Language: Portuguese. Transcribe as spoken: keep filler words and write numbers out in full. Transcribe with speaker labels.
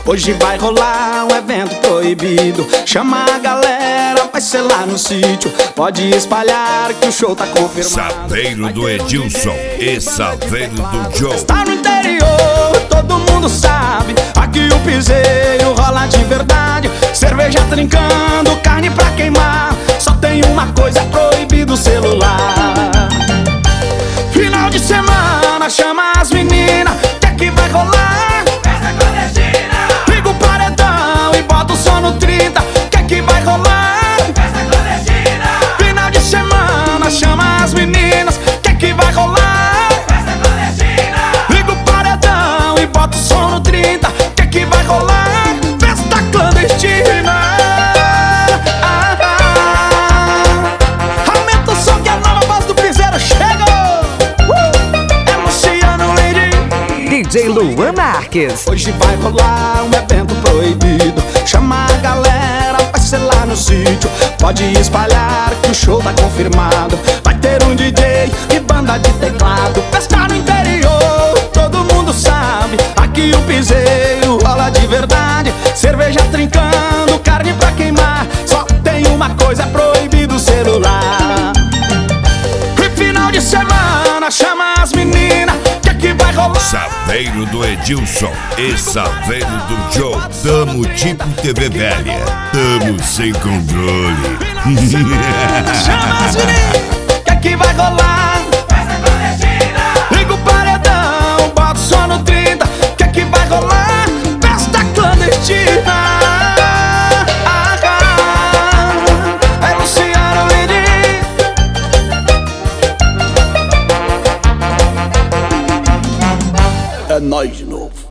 Speaker 1: Hoje vai rolar um evento proibido. Chama a galera, vai ser lá no sítio. Pode espalhar que o show tá confirmado.
Speaker 2: Saveiro do Edilson e Saveiro do Joe.
Speaker 1: Está no interior, todo mundo sabe. Aqui o piseiro rola de verdade. Cerveja trincando, carne pra queimar. Só tem uma coisa, é proibido o celular. Final de semana, chama as meninas. Que é que vai rolar?
Speaker 3: Festa clandestina.
Speaker 1: Liga o paredão e bota o som no trinta. Que é que vai rolar?
Speaker 3: Festa clandestina.
Speaker 1: Final de semana, chama as meninas. Que é que vai rolar?
Speaker 3: Festa clandestina.
Speaker 1: Liga o paredão e bota o som no trinta. Que é que vai rolar? Festa clandestina. Ah, ah. Aumenta o som que a nova voz do piseiro chegou. uh! É Luciano Lady,
Speaker 4: D J Luan Marques.
Speaker 1: Hoje vai rolar um evento proibido. Chama a galera, vai ser lá no sítio. Pode espalhar que o show tá confirmado. Vai ter um D J e banda de teclado. Festa no interior, todo mundo sabe. Aqui o piseiro rola de verdade. Cerveja trincando, carne pra queimar. Só tem uma coisa, é proibido o celular. E final de semana, chama as meninas. Que é que vai rolar?
Speaker 2: Saveiro do Edilson e Saveiro do Joe. Tamo tipo T V velha. Tamo sem controle.
Speaker 1: Chama as meninas. Que é que vai rolar?
Speaker 3: Festa clandestina.
Speaker 1: Liga o paredão, bota o som no trinta. Que é que vai rolar? Festa clandestina. Ah, ah. É Luciano Lady. É nóis,